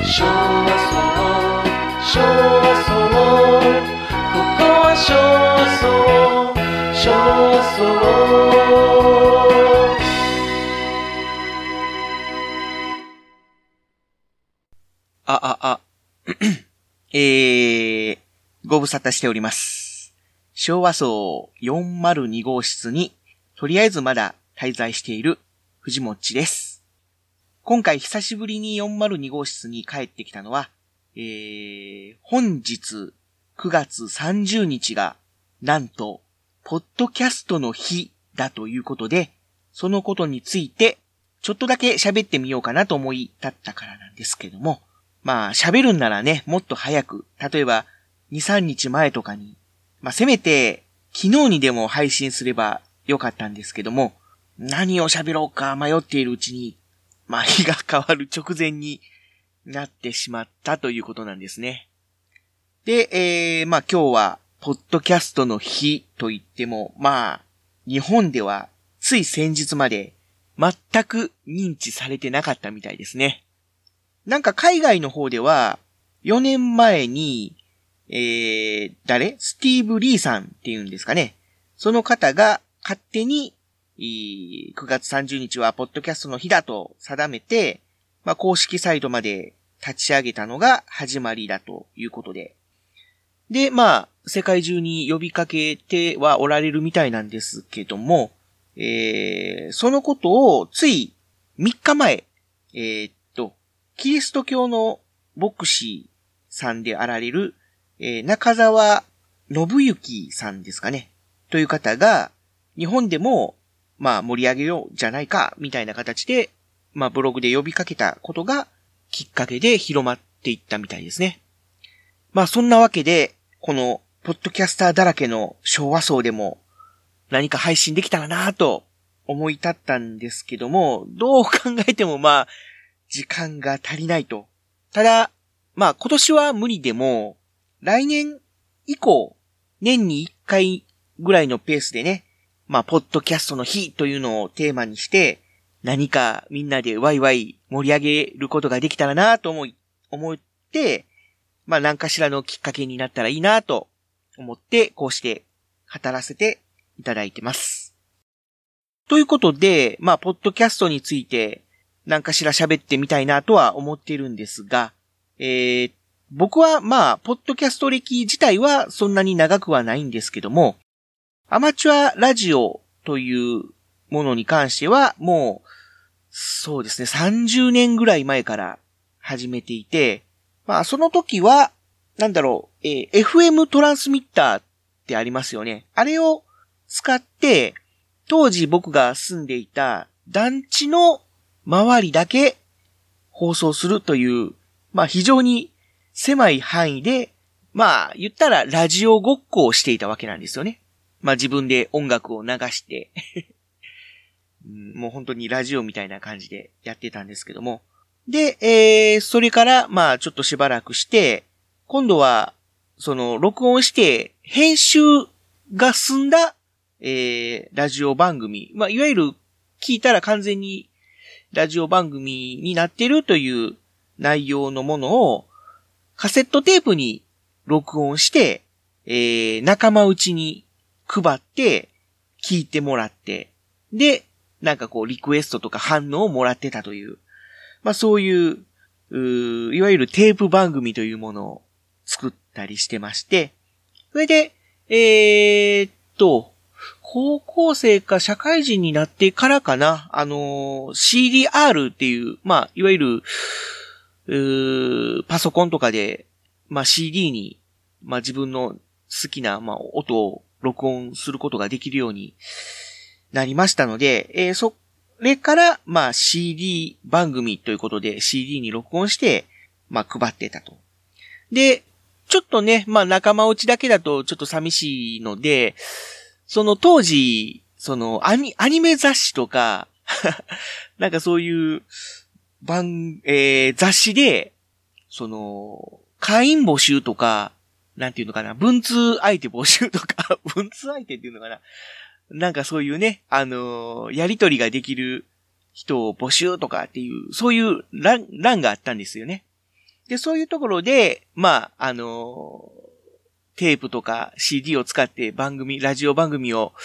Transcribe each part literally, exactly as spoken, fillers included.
昭和ソロ昭和ソロここは昭和ソロ昭和ソロ。 あ、あ、あ、えー、ご無沙汰しております。昭和層よんまるに号室に、とりあえずまだ滞在している藤もっちです。今回久しぶりによんまるに号室に帰ってきたのは、えー、本日くがつさんじゅうにちが、なんと、ポッドキャストの日だということで、そのことについて、ちょっとだけ喋ってみようかなと思い立ったからなんですけども、まあ喋るんならね、もっと早く、例えばに、さんにちまえとかに、まあせめて昨日にでも配信すればよかったんですけども、何を喋ろうか迷っているうちに、まあ日が変わる直前になってしまったということなんですね。で、えー、まあ今日はポッドキャストの日と言っても、まあ日本ではつい先日まで全く認知されてなかったみたいですね。なんか海外の方では、よねんまえに、えー、誰？スティーブ・リーさんっていうんですかね。その方が勝手に、くがつさんじゅうにちはポッドキャストの日だと定めて、まあ、公式サイトまで立ち上げたのが始まりだということで。で、まあ、世界中に呼びかけてはおられるみたいなんですけども、えー、そのことをついみっかまえ、えーキリスト教の牧師さんであられる、えー、中澤信之さんですかね。という方が、日本でも、まあ盛り上げようじゃないか、みたいな形で、まあブログで呼びかけたことがきっかけで広まっていったみたいですね。まあそんなわけで、この、ポッドキャスターだらけの昭和層でも何か配信できたらなぁと思い立ったんですけども、どう考えてもまあ、時間が足りないと。ただ、まあ今年は無理でも、来年以降、年にいっかいぐらいのペースでね、まあポッドキャストの日というのをテーマにして、何かみんなでワイワイ盛り上げることができたらなと思い、思って、まあ何かしらのきっかけになったらいいなと思って、こうして語らせていただいてます。ということで、まあポッドキャストについて、何かしら喋ってみたいなとは思っているんですが、えー、僕はまあ、ポッドキャスト歴自体はそんなに長くはないんですけども、アマチュアラジオというものに関してはもう、そうですね、さんじゅうねんぐらい前から始めていて、まあその時は、なんだろう、えー、エフエム トランスミッターってありますよね。あれを使って、当時僕が住んでいた団地の周りだけ放送するという、まあ非常に狭い範囲で、まあ言ったらラジオごっこをしていたわけなんですよね。まあ自分で音楽を流して、もう本当にラジオみたいな感じでやってたんですけども。で、えー、それからまあちょっとしばらくして、今度はその録音して編集が済んだ、えー、ラジオ番組、まあいわゆる聞いたら完全にラジオ番組になっているという内容のものをカセットテープに録音して、えー、仲間内に配って聞いてもらって、で、なんかこうリクエストとか反応をもらってたという、まあそういう、うーいわゆるテープ番組というものを作ったりしてまして、それで、えーっと、高校生か社会人になってからかな、あのー、シーディーアール っていう、まあ、いわゆる、うーパソコンとかで、まあ シーディー に、まあ自分の好きな、まあ音を録音することができるようになりましたので、えー、それから、まあ シーディー 番組ということで シーディー に録音して、まあ配ってたと。で、ちょっとね、まあ仲間内だけだとちょっと寂しいので、その当時、そのアニ、アニメ雑誌とか、なんかそういう番、えー、雑誌で、その、会員募集とか、なんていうのかな、文通相手募集とか、文通相手っていうのかな、なんかそういうね、あのー、やりとりができる人を募集とかっていう、そういう欄、欄があったんですよね。 で、そういうところで、まあ、あのー、テープとか シーディー を使って番組、ラジオ番組を、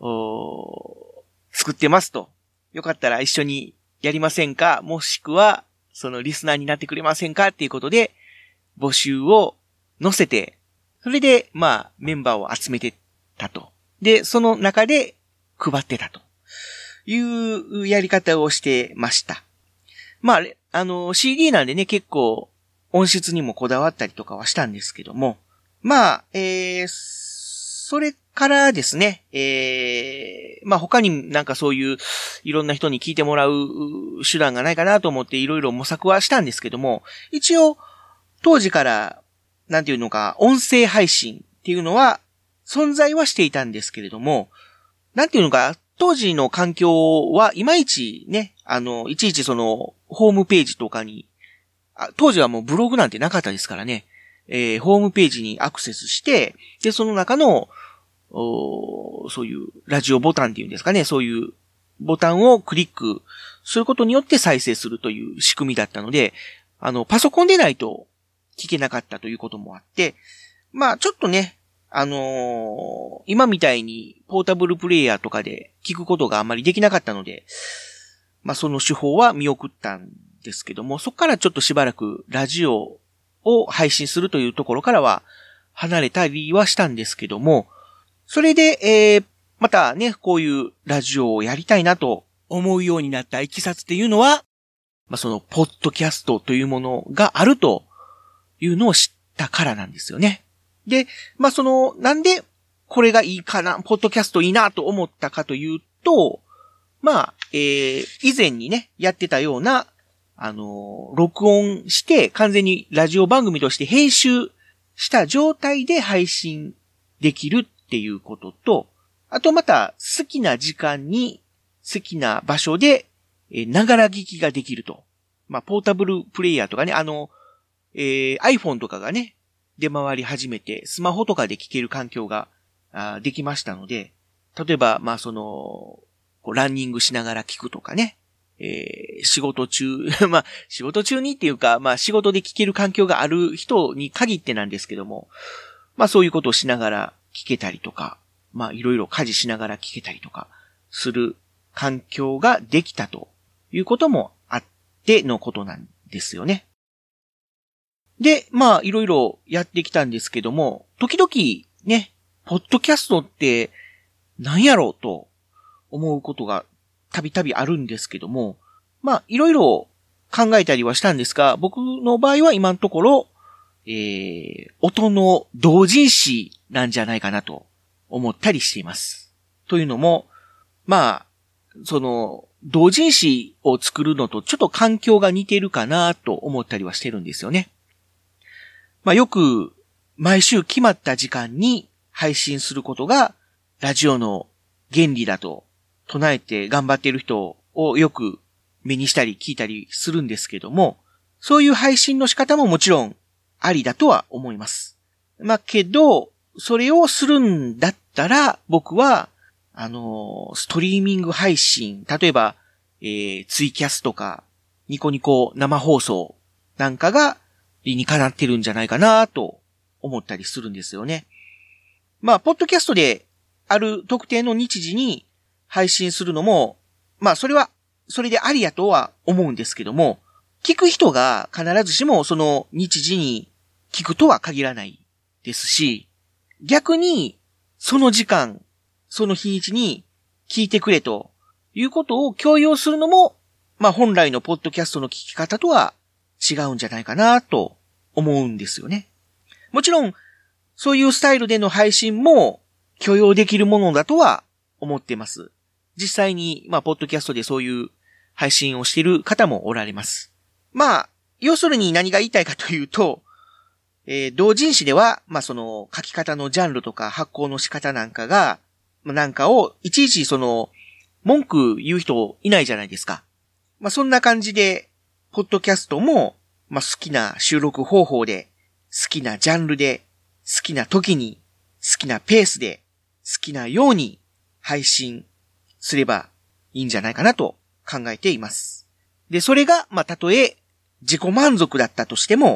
作ってますと。よかったら一緒にやりませんか？もしくは、そのリスナーになってくれませんか？っていうことで、募集を載せて、それで、まあ、メンバーを集めてたと。で、その中で配ってたというやり方をしてました。まあ、あの、シーディー なんでね、結構音質にもこだわったりとかはしたんですけども、まあ、えー、それからですね、えー、まあ他になんかそういういろんな人に聞いてもらう手段がないかなと思っていろいろ模索はしたんですけども、一応当時からなんていうのか音声配信っていうのは存在はしていたんですけれども、なんていうのか当時の環境はいまいちね、あの、いちいちそのホームページとかに、あ当時はもうブログなんてなかったですからね、えー、ホームページにアクセスして、で、その中の、そういうラジオボタンっていうんですかね、そういうボタンをクリックすることによって再生するという仕組みだったので、あの、パソコンでないと聞けなかったということもあって、まあちょっとね、あのー、今みたいにポータブルプレイヤーとかで聞くことがあまりできなかったので、まあその手法は見送ったんですけども、そこからちょっとしばらくラジオを配信するというところからは離れたりはしたんですけども、それで、えー、またね、こういうラジオをやりたいなと思うようになったいきさつっていうのは、まあ、その、ポッドキャストというものがあるというのを知ったからなんですよね。で、まあ、その、なんでこれがいいかな、ポッドキャストいいなと思ったかというと、まあ、えー、以前にね、やってたような、あの、録音して完全にラジオ番組として編集した状態で配信できるっていうことと、あとまた好きな時間に好きな場所でながら聞きができると。まあ、ポータブルプレイヤーとかね、あの、えー、iPhone とかがね、出回り始めて、スマホとかで聞ける環境があできましたので、例えば、まあ、その、こうランニングしながら聞くとかね、えー、仕事中、まあ、仕事中にっていうか、まあ、仕事で聞ける環境がある人に限ってなんですけども、まあ、そういうことをしながら聞けたりとか、まあ、いろいろ家事しながら聞けたりとか、する環境ができたということもあってのことなんですよね。で、まあ、いろいろやってきたんですけども、時々ね、ポッドキャストって何やろうと思うことがたびたびあるんですけども、まあ、いろいろ考えたりはしたんですが、僕の場合は今のところ、えー、音の同人誌なんじゃないかなと思ったりしています。というのも、まあ、その、同人誌を作るのとちょっと環境が似てるかなと思ったりはしてるんですよね。まあよく毎週決まった時間に配信することがラジオの原理だと唱えて頑張っている人をよく目にしたり聞いたりするんですけども、そういう配信の仕方ももちろんありだとは思います。まあけど、それをするんだったら僕はあの、ストリーミング配信、例えば、えー、ツイキャスとか、ニコニコ生放送なんかが理にかなってるんじゃないかなと思ったりするんですよね。まあ、ポッドキャストである特定の日時に配信するのも、まあ、それは、それでありやとは思うんですけども、聞く人が必ずしもその日時に聞くとは限らないですし、逆に、その時間、その日にちに聞いてくれということを強要するのも、まあ本来のポッドキャストの聞き方とは違うんじゃないかなと思うんですよね。もちろん、そういうスタイルでの配信も許容できるものだとは思っています。実際に、まあポッドキャストでそういう配信をしている方もおられます。まあ、要するに何が言いたいかというと、えー、同人誌では、まあその書き方のジャンルとか発行の仕方なんかが、なんかを、いちいちその、文句言う人いないじゃないですか。まあ、そんな感じで、ポッドキャストも、まあ、好きな収録方法で、好きなジャンルで、好きな時に、好きなペースで、好きなように配信すればいいんじゃないかなと考えています。で、それが、まあ、たとえ自己満足だったとしても、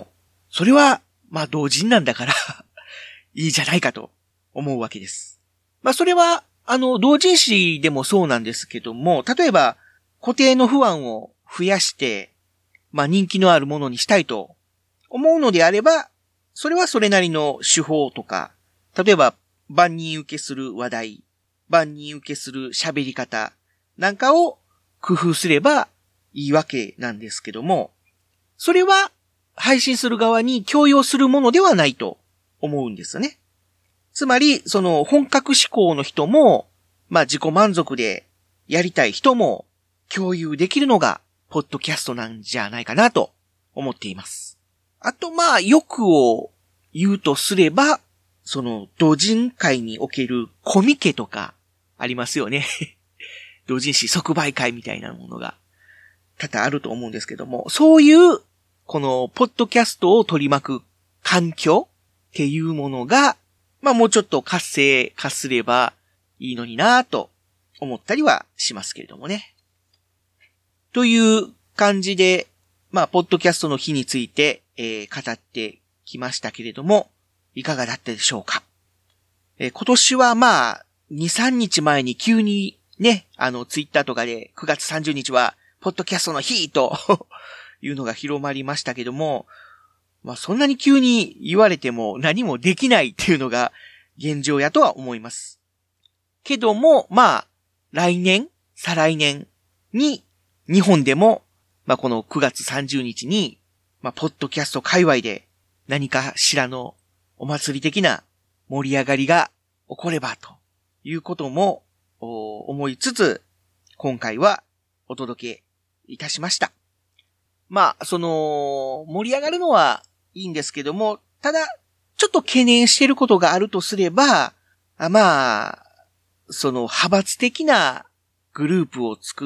それは、まあ同人なんだから、いいじゃないかと思うわけです。まあそれは、あの、同人誌でもそうなんですけども、例えば、固定のファンを増やして、まあ人気のあるものにしたいと思うのであれば、それはそれなりの手法とか、例えば万人受けする話題、万人受けする喋り方なんかを工夫すればいいわけなんですけども、それは配信する側に強要するものではないと思うんですね。つまり、その本格志向の人も、まあ自己満足でやりたい人も共有できるのがポッドキャストなんじゃないかなと思っています。あと、まあ、欲を言うとすれば、その、同人会におけるコミケとかありますよね。同人誌即売会みたいなものが多々あると思うんですけども、そういう、この、ポッドキャストを取り巻く環境っていうものが、まあ、もうちょっと活性化すればいいのになぁと思ったりはしますけれどもね。という感じで、まあ、ポッドキャストの日について、えー、語ってきましたけれども、いかがだったでしょうか。えー、今年はまあ、に、さんにちまえに急にね、あの、ツイッターとかでくがつさんじゅうにちは、ポッドキャストの日というのが広まりましたけども、まあ、そんなに急に言われても何もできないっていうのが現状やとは思います。けども、まあ、来年、再来年に、日本でも、まあ、このくがつさんじゅうにちに、まあ、ポッドキャスト界隈で何かしらのお祭り的な盛り上がりが起こればということも思いつつ、今回はお届けいたしました。まあ、その、盛り上がるのはいいんですけども、ただ、ちょっと懸念していることがあるとすれば、あまあ、その派閥的なグループを作って、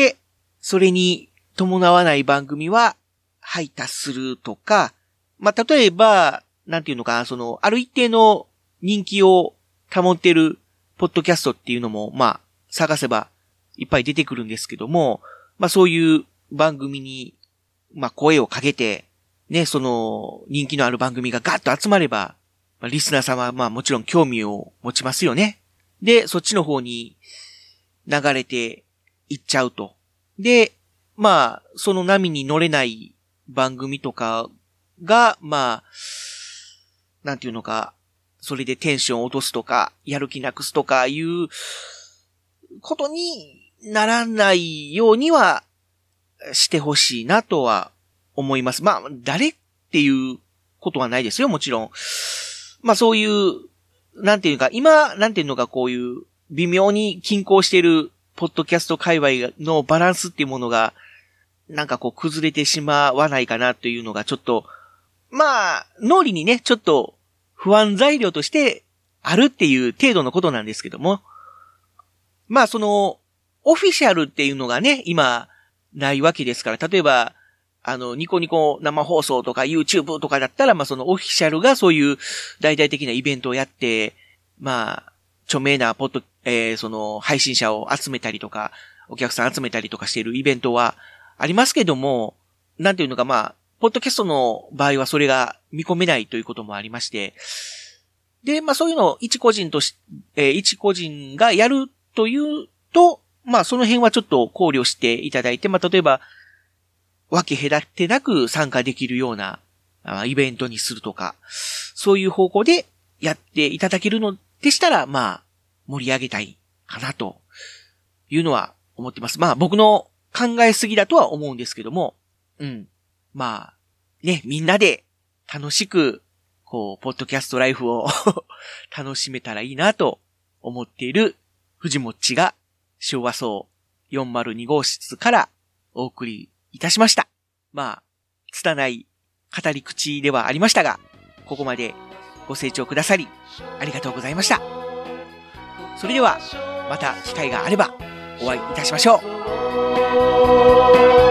それに伴わない番組は排他するとか、まあ、例えば、なんていうのかな、その、ある一定の人気を保っているポッドキャストっていうのも、まあ、探せばいっぱい出てくるんですけども、まあ、そういう番組に、まあ、声をかけて、ね、その、人気のある番組がガッと集まれば、まあ、リスナー様は、まあ、もちろん興味を持ちますよね。で、そっちの方に流れていっちゃうと。で、まあ、その波に乗れない番組とかが、まあ、なんていうのか、それでテンションを落とすとか、やる気なくすとかいうことにならないようにはしてほしいなとは思います。まあ、誰っていうことはないですよ、もちろん。まあそういう、なんていうか、今、なんていうのかこういう微妙に均衡しているポッドキャスト界隈のバランスっていうものが、なんかこう崩れてしまわないかなというのがちょっと、まあ、脳裏にね、ちょっと不安材料としてあるっていう程度のことなんですけども。まあその、オフィシャルっていうのがね、今、ないわけですから、例えば、あの、ニコニコ生放送とか YouTube とかだったら、まあそのオフィシャルがそういう大々的なイベントをやって、まあ、著名なポッド、えー、その配信者を集めたりとか、お客さん集めたりとかしているイベントはありますけども、なんていうのかまあ、ポッドキャストの場合はそれが見込めないということもありまして、で、まあそういうのを一個人とし、えー、一個人がやるというと、まあその辺はちょっと考慮していただいて、まあ例えば、分け隔てなく参加できるようなイベントにするとか、そういう方向でやっていただけるのでしたら、まあ、盛り上げたいかなというのは思ってます。まあ僕の考えすぎだとは思うんですけども、うん。まあ、ね、みんなで楽しく、こう、ポッドキャストライフを楽しめたらいいなと思っている藤もっちが昭和層よんまるに号室からお送りいたしました。まあ、拙い語り口ではありましたが、ここまでご清聴くださりありがとうございました。それではまた機会があればお会いいたしましょう。